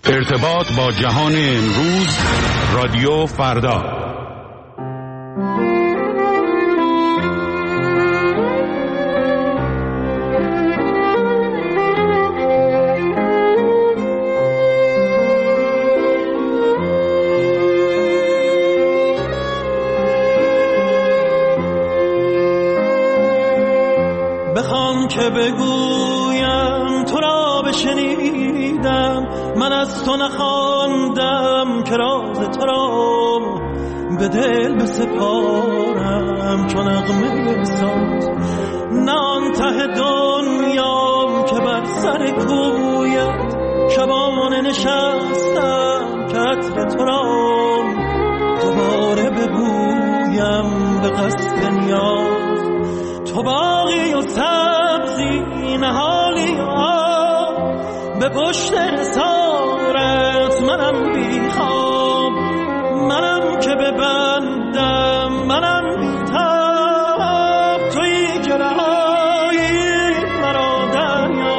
ارتباط با جهان امروز، رادیو فردا. بخوام که بگویم تو را بشنیدم، من از تو نخواندم که راز تو را به دل بسپارم چون نغمه ساز. نه آن ته دنیام که بر سر کویت شبانه نشستم که عطر تو را دوباره ببویم به قصد نیاز. تو باغی و سبزی نهالی و به پشت اسارت منم بی خواب، منم که ببندم، منم بی تاب، تویی که رهایی مرا دریا.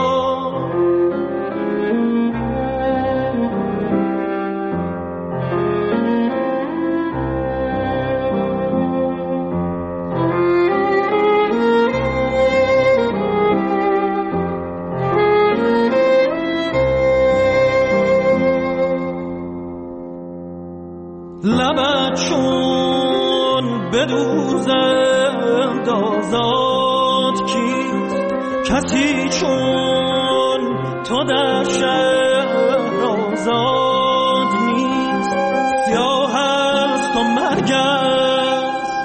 لبت چون بدوزم دازاد کیست، کسی چون تو در شهر آزاد نیست. سیاه است و مرگ است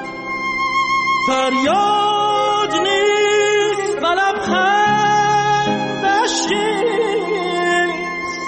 فریاد نیست و لبخندش نیست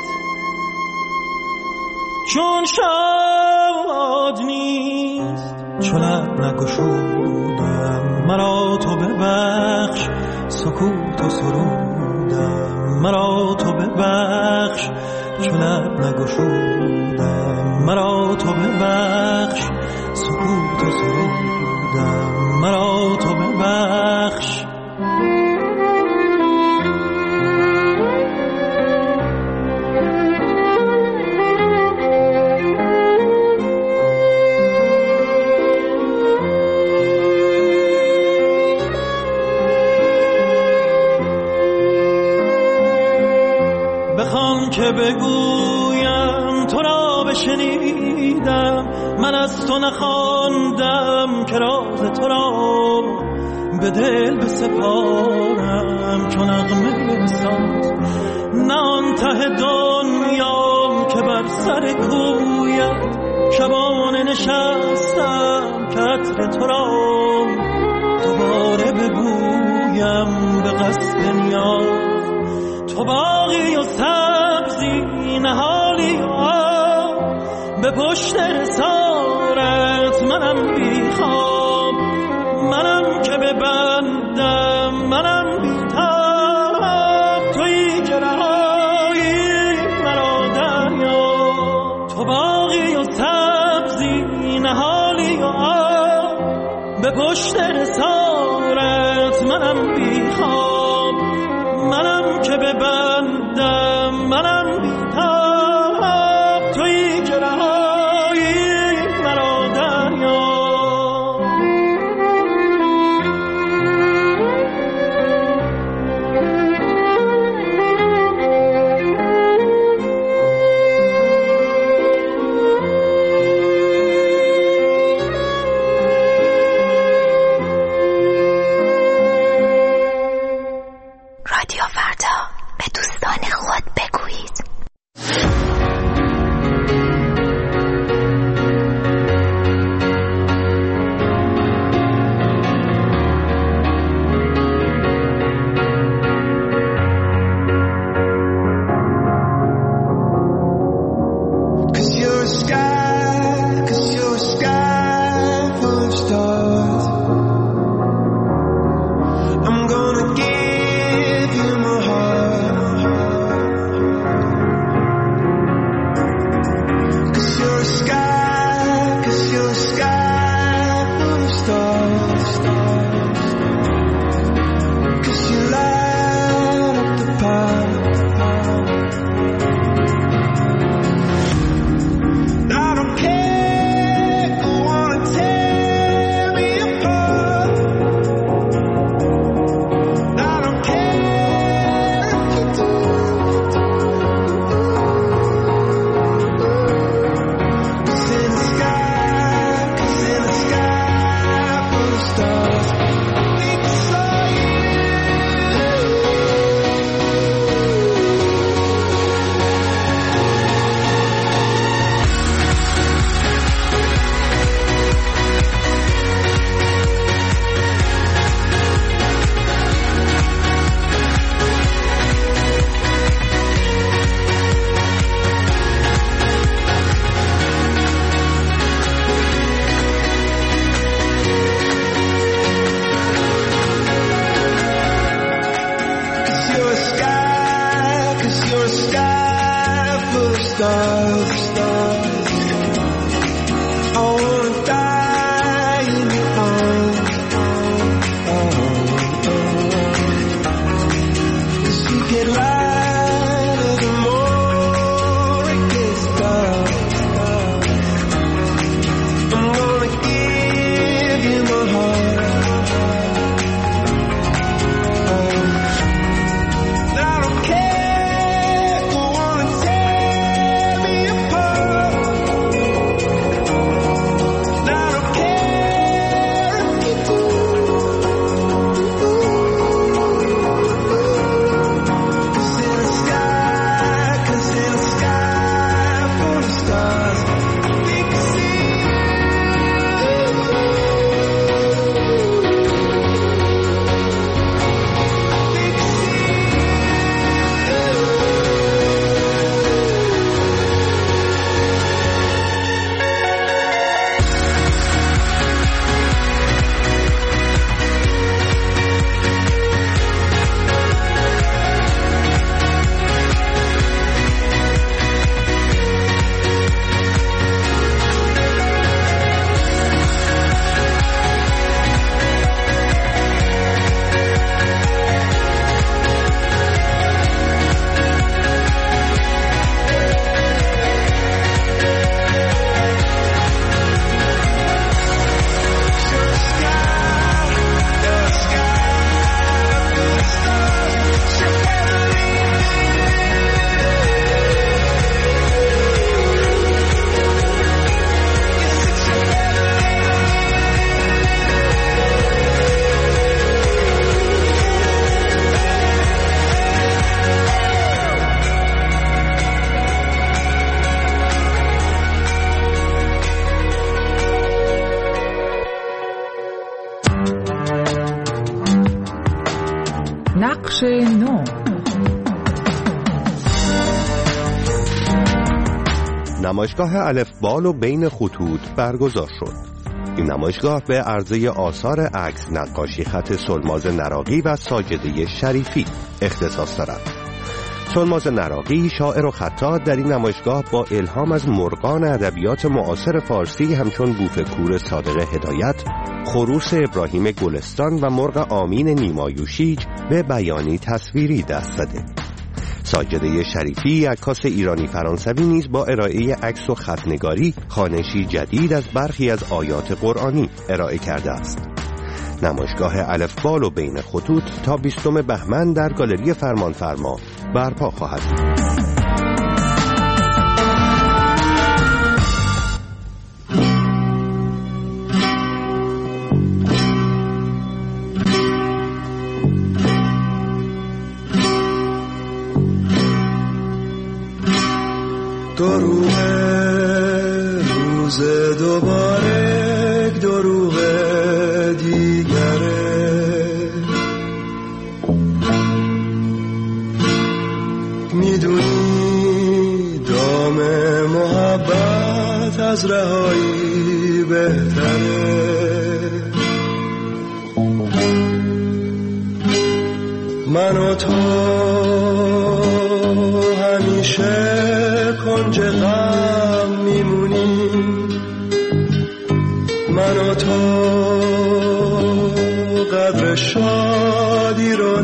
چون شاد نیست. چون لب نگشودم مرا تو ببخش، سکوت و سرودم مرا تو ببخش. چون لب نگشودم مرا تو ببخش، سکوت و سرودم مرا تو ببخش. بخوام که بگویم تو را بشنیدم، من از تو نخواندم که راز تو را به دل بسپارم چون نغمه ساز. نه آن ته دنیام که بر سر کویت شبانه نشستم که عطر تو را دوباره ببویم به قصد نیاز. تو باغی و سبزی نهالی و به پشت اسارت منم بی خواب، منم که ببندم، منم بی تاب، تویی که رهایی مرا دریا. تو باغی و سبزی نهالی و به پشت اسارت منم بی خواب، منم که ببندم، منم بی تاب، تویی که رهایی مرا دریا. رادیو فردا، به دوستان خود بگویید. stars. I wanna die in your arms. Cause you get lighter the more it gets dark. I'm gonna give you my heart. I don't care who wanna tear me apart. I don't care if you do. Cause in a sky full of stars, we can see you. نقش نو. نمایشگاه الفبال و بین خطوط برگزار شد. این نمایشگاه به عرضه آثار عکس، نقاشی خط سلماز نراقی و ساجده شریفی اختصاص دارد. سلماز نراقی شاعر و خطاط در این نمایشگاه با الهام از مرغان ادبیات معاصر فارسی همچون بوفکور صادق هدایت، خروس ابراهیم گلستان و مرغ آمین نیمایوشیج به بیانی تصویری دست زده. ساجده شریفی عکاس ایرانی فرانسوی نیز با ارائه عکس و خطنگاری خوانشی جدید از برخی از آیات قرآنی ارائه کرده است. نمایشگاه الفبال و بین خطوط تا 20 بهمن در گالری فرمانفرما برپا خواهد بود. دروغ روز دوباره، دروغ دیگره. میدونی دام محبت از رهایی بهتره. من و تو همیشه کنج غم میمونیم. من و تو قدر شادی رو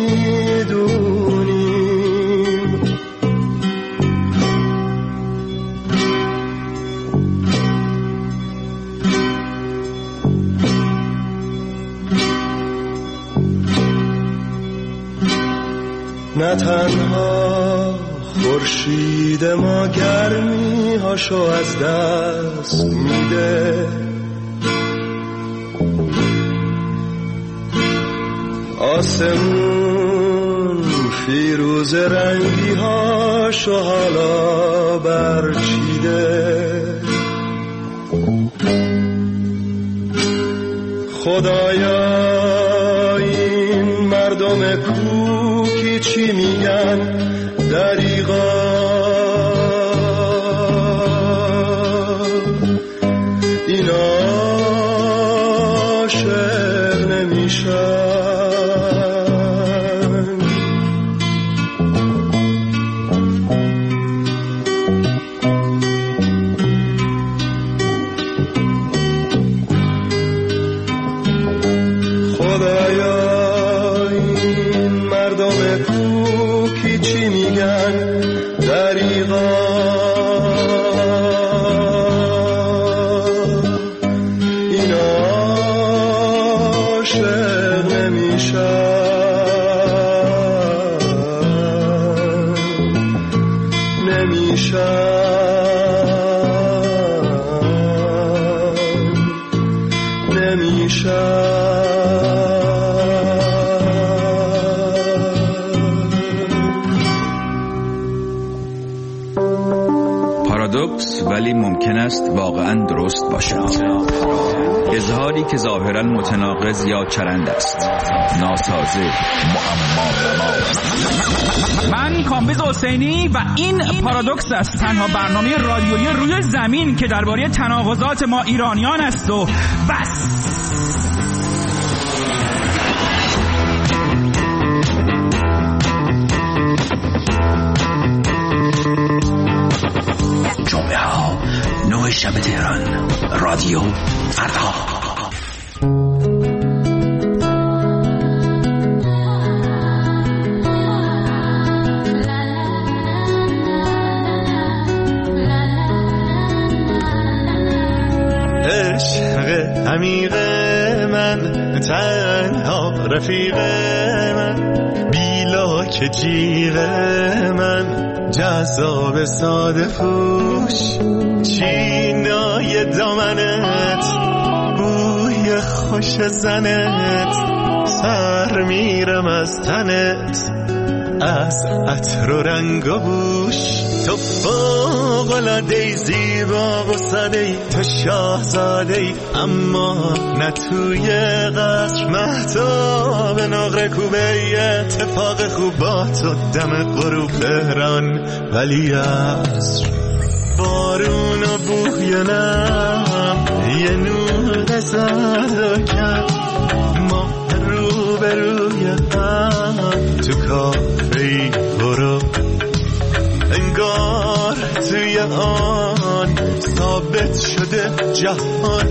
نمیدونیم. نه تنها خورشید ما گرمی هاشو از دست میده، آسمون فیروز رنگی هاشو حالا برچیده. خدایا این مردم کوکی چی میگن؟ دریغا این عاشق نمیشن. میگن دریغا این عاشق پارادوکس ولی ممکن است واقعا درست باشد. اظهاری که ظاهرا متناقض یا چرند است، ناسازه، معما. من کامبیز حسینی و این پارادوکس است، تنها برنامه رادیویی روی زمین که درباره تناقضات ما ایرانیان است و بس. جمعه ها 9 شب تهران، رادیو فردا. عشق عمیق من، تنها رفیق من، بیلاک جیغ من، جذاب ساده پوش، چینای دامنت، بوی خوش زنت، سر میرم از تنت، از عطر و رنگ و بوش. تو فوق‌العاده‌ای، زیبا و ساده‌ای، تو شاهزاده‌ای، اما نه توی قصر. مهتاب نقره کوبه، اتفاق خوب با تو دم غروب تهران ولی عصر. بارون و بوی نم یه نور زد کرد، ما روبروی هم تو کافه‌ای برو. انگار توی آن ثابت شده جهان،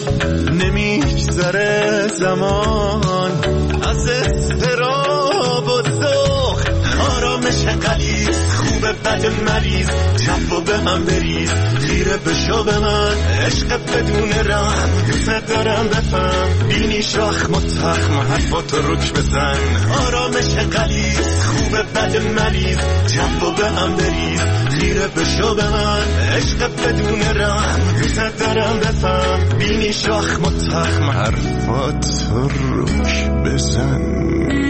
نمیگذره زمان از اضطراب و ذوق. آرامش غلیظ، خوبه بد مریض، جو به هم بریز، خیره بشو به من. عشق بدون رحم، دوست دارم بفهم، بینی شاخ متخم، حرفات رو رک بزن. آرامش غلیظ، خوبه بد مریض، جو به هم بریز، خیره بشو به من. عشق بدون رحم، دوست دارم بفهم، بینی شاخ متخم، حرفات رو رک بزن.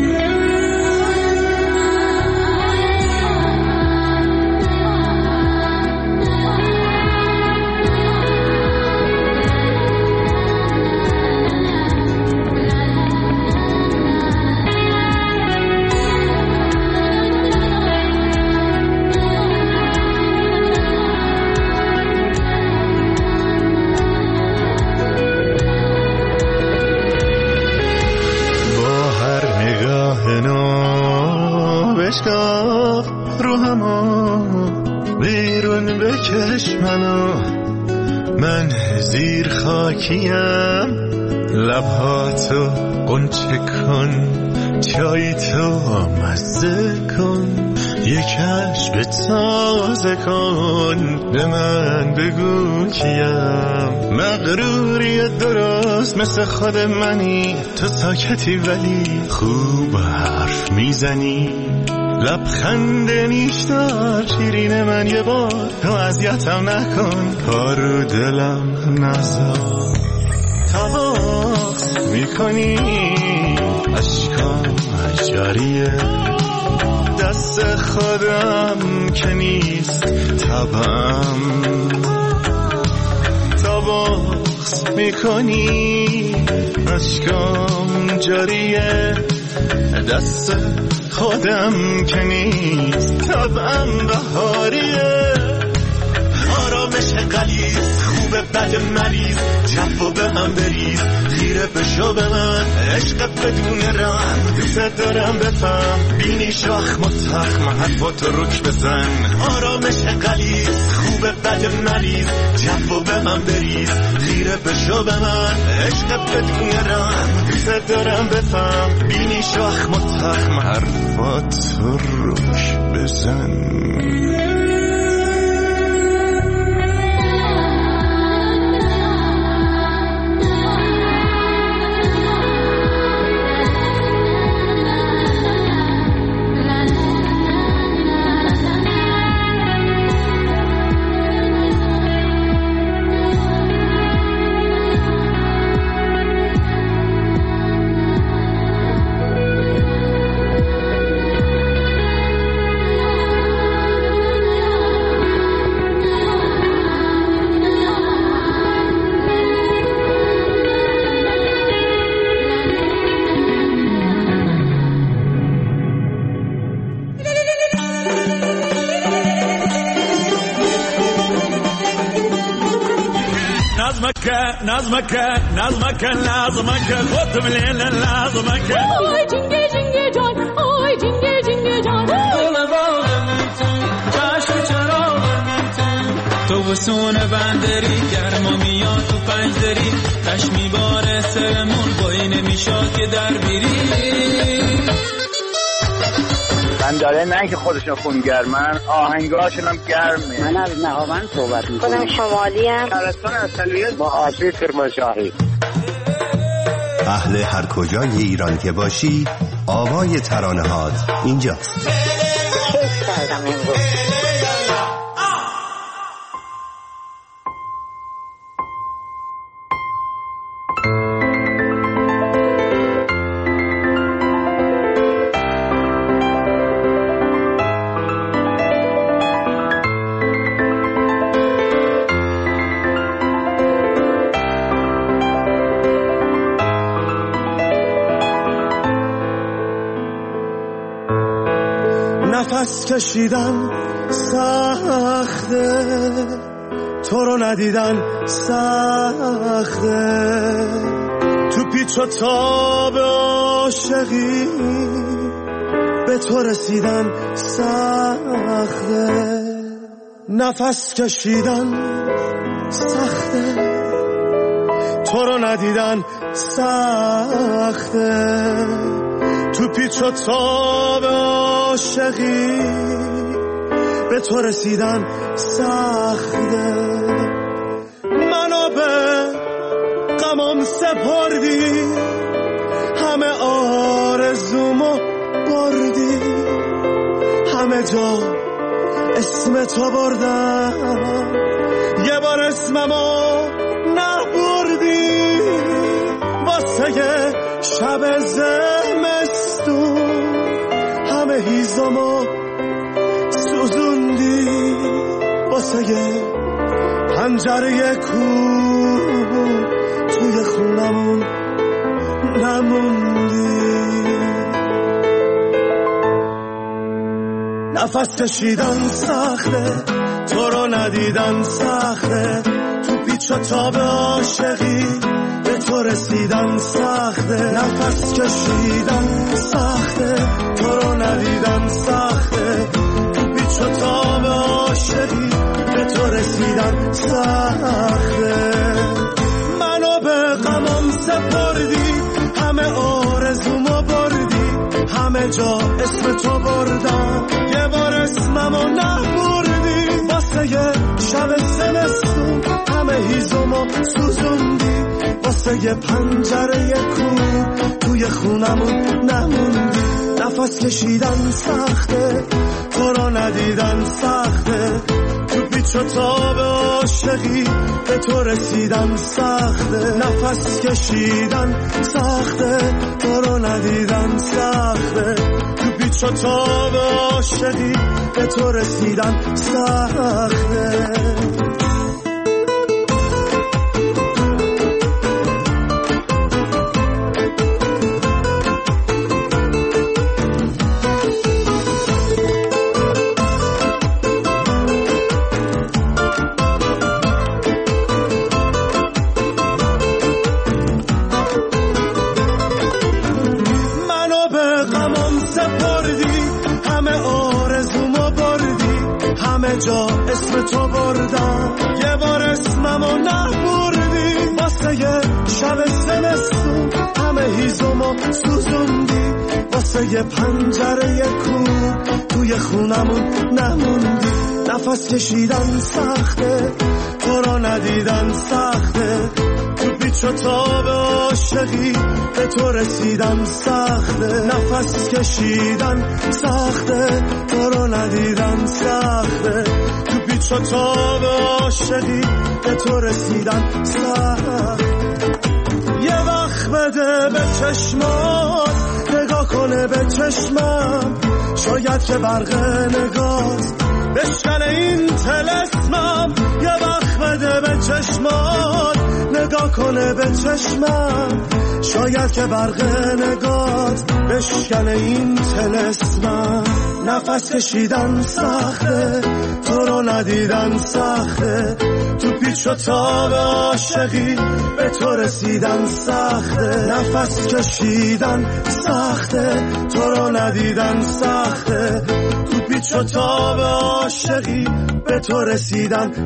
بشکاف رو همو بیرون بکش منو، من زیر خاکیم، لبهاتو قنچه کن، چای تو مزه کن، یکش به تازه کن، به من بگو کیم. مغروری درست مثل خود منی، تو ساکتی ولی خوب حرف میزنی. لبخند نیشدار شیرین من، یه بار تو اذیتم نکن، کارو دلم نذار. تواس میکنی اشکام جاریه، دست خودم که نیست طبعم. تواس میکنی اشکام جاریه، دست خودم که نیست طبعم بهاریه. آرامش غلیظ، خوبه بد مریض، جو به هم بریز، خیره بشو به من. عشق بدون رحم، دوست دارم بفهم، بینی شاخ متخم، حرفات رو رک بزن. آرامش غلیظ، خوبه بد مریض، جو به هم بریز، خیره بشو به من. عشق بدون رحم، دوست دارم بفهم، بینی شاخ متخم، حرفات رو رک بزن. بزن. نظمك خود مليل لازمك آی جنگه جنگه جان آی جنگه جنگه جان دل باغم چشم چراغم تو وسون بندری گرما میاد تو پنجدری کش میباره سرمون بایی نمیشاد که در بیری من داره نه که خودشون خونگرمن آهنگاشون هم گرمه. من از نهاوند صحبت میکنم. خودم شمالی ام. شهرستان اصلیت با آسیب کرمانشاهی. اهل هر کجای ایران که باشی آوای ترانه‌هات اینجاست. کیف کردم امروز. نفس کشیدن سخته تو رو ندیدن سخته تو پیچ و تاب عاشقی به تو رسیدن سخته نفس کشیدن سخته تو رو ندیدن سخته تو پیچ و تاب عاشقی به تو رسیدن سخته منو به غمم سپردی همه آرزومو بردی همه جا اسم تو بردم یه بار اسممو نبردی واسه شب زمستون همه هیزمو سوزوندی واسه پنجره کوه توی خونمون نموندی نفس کشیدن سخته تو رو ندیدن سخته تو پیچ و تاب عاشقی به تو رسیدن سخته نفس کشیدن سخته تو رو ندیدن سخته تو پیچ و تاب عاشقی به تو رسیدن سخته منو به غمم سپردی همه آرزومو بردی همه جا اسم تو بردم یه بار اسممو نبردی واسه شب زمستون همه هیزمو سوزوندی واسه پنجره کوه توی خونمون نموندی نفس کشیدن سخته تو رو ندیدن سخته تو پیچ و تاب عاشقی به تو رسیدن سخته نفس کشیدن سخته تو رو ندیدن سخته تو پیچ و تاب عاشقی به تو رسیدن سخته جا اسم تو بردم یه بار اسممو نبردی واسه شب زمستون همه هیزمو سوزوندی واسه پنجره کوه توی توی خونمون نموندی. نفس کشیدن سخته، تو رو ندیدن سخته، تو پیچ و تاب عاشقی به تو رسیدن سخته. نفس کشیدن سخته، تو رو ندیدن سخته، تو پیچ و تاب عاشقی به تو رسیدن سخته. یه وقت بده به چشمات، نگاه کنه به چشمم، شاید که برق نگاست بشکنه این طلسمم. یه وقت بده به چشمات، نگاه کنه به چشمم، شاید که برق نگاست بشکنه این طلسمم. نفس کشیدن سخته، تو رو ندیدن سخته، تو پیچ و تاب عاشقی به تو رسیدن سخته. نفس کشیدن سخته، تو رو ندیدن سخته، تو پیچ و تاب عاشقی به تو رسیدن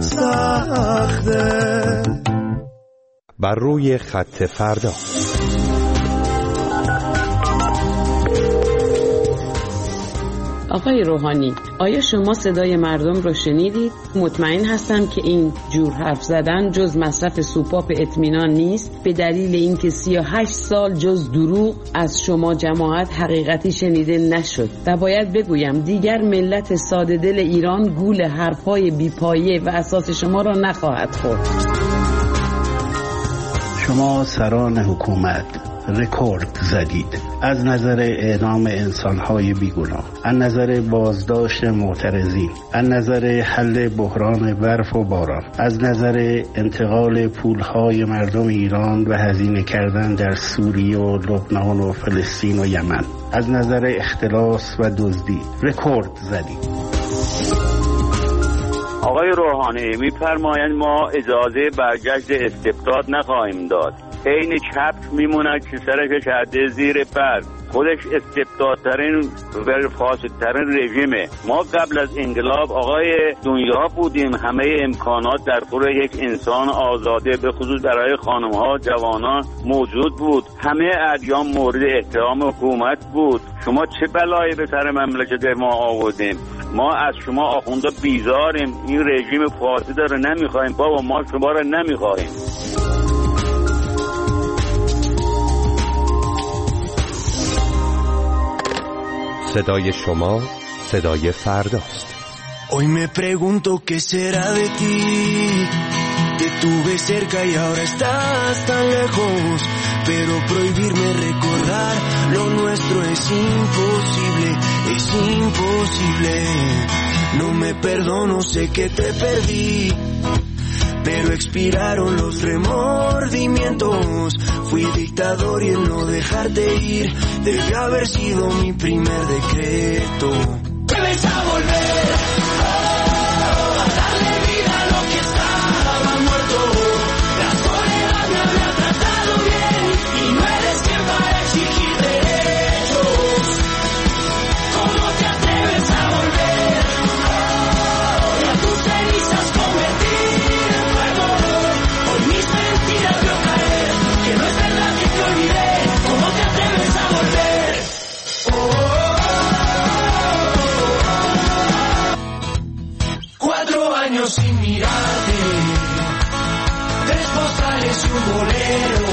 سخته. بر روی خط فردا. آقای روحانی، آیا شما صدای مردم رو شنیدید؟ مطمئن هستم که این جور حرف زدن جز مصرف سوپاپ اطمینان نیست، به دلیل اینکه 38 سال جز دروغ از شما جماعت حقیقتی شنیده نشد. و باید بگویم دیگر ملت ساده دل ایران گول حرفهای بیپایه و اساس شما را نخواهد خورد. شما سران حکومت رکورد زدید از نظر اعدام انسان‌های بیگناه، از نظر بازداشت معترضین، از نظر حل بحران برف و باران، از نظر انتقال پول‌های مردم ایران و هزینه کردن در سوریه و لبنان و فلسطین و یمن، از نظر اختلاس و دزدی رکورد زدید. آقای روحانی می‌فرمایند ما اجازه برگشت استبداد نخواهیم داد. این چپ میموند که سرش کرده زیر پر. خودش استبدادترین و فاسدترین رژیمه. ما قبل از انقلاب آقای دنیا بودیم، همه امکانات در خور یک انسان آزاده به خصوص برای خانم‌ها جوانان موجود بود، همه ادیان مورد احترام حکومت بود. شما چه بلایی به سر مملکت ما آوردیم؟ ما از شما آخونده بیزاریم، این رژیم فاسد رو نمیخوایم بابا، ما شما رو نمیخوایم. صدای شما صدای فرداست. Hoy me pregunto qué será de ti. Te tuve cerca y ahora estás tan lejos, pero prohibirme recordar lo nuestro es imposible, es imposible. No me perdono, sé que te perdí, pero expiraron los remordimientos. Fui dictador y el no dejarte ir debió haber sido mi primer decreto. Debes a volver, a darle vida a lo que estaba muerto. La soledad me había tratado bien y no eres quien para exigir derechos. ¿Cómo te atreves a volver? Y a tus cenizas convertir en fuego. Hoy mis mentiras veo caer, que no es verdad que te olvidé. ¿Cómo te atreves a volver? Sin mirarte, 3 postales y un bolero,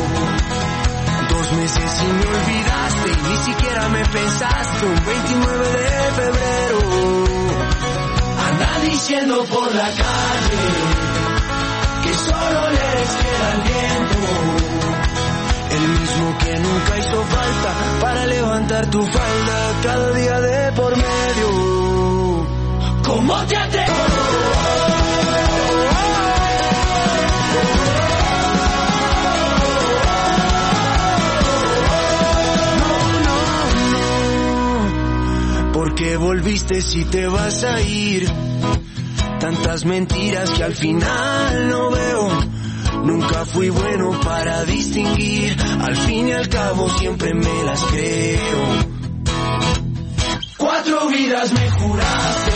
2 meses y me olvidaste y ni siquiera me pensaste. Un 29 de febrero anda diciendo por la calle que solo lees queda el viento, el mismo que nunca hizo falta para levantar tu falda cada día de por medio. ¿Cómo te atreves? ¿Por qué volviste si te vas a ir? Tantas mentiras que al final no veo. Nunca fui bueno para distinguir. Al fin y al cabo siempre me las creo. 4 vidas me juraste,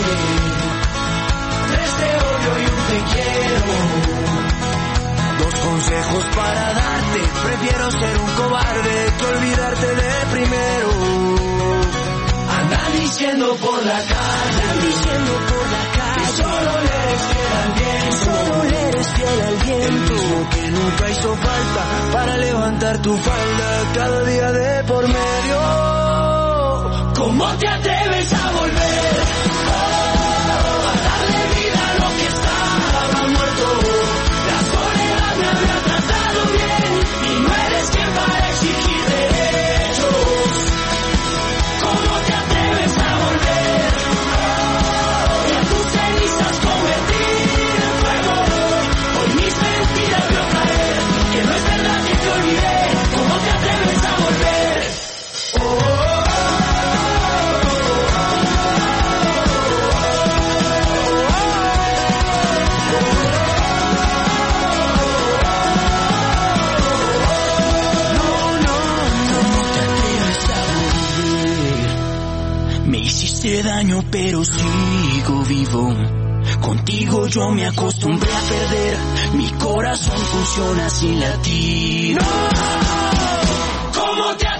3 te odio y 1 te quiero. 2 consejos para darte. Prefiero ser un cobarde que olvidarte de primero. Anda diciendo diciendo por la calle, que solo le eres fiel al viento, solo le eres fiel al viento, el mismo que nunca hizo falta para levantar tu falda cada día de por medio. ¿Cómo te atreves a volver? A darle vida a lo que estaba muerto. La soledad me había tratado bien y no eres quien para exigir derechos. ¿Cómo te atreves a volver? Y a tus cenizas convertir en fuego. Hoy mis mentiras veo caer, que no es verdad que te olvidé. ¿Cómo te atreves a volver? Me hiciste daño pero sigo vivo. Contigo yo me acostumbré a perder. Mi corazón funciona sin latir. ¿Cómo te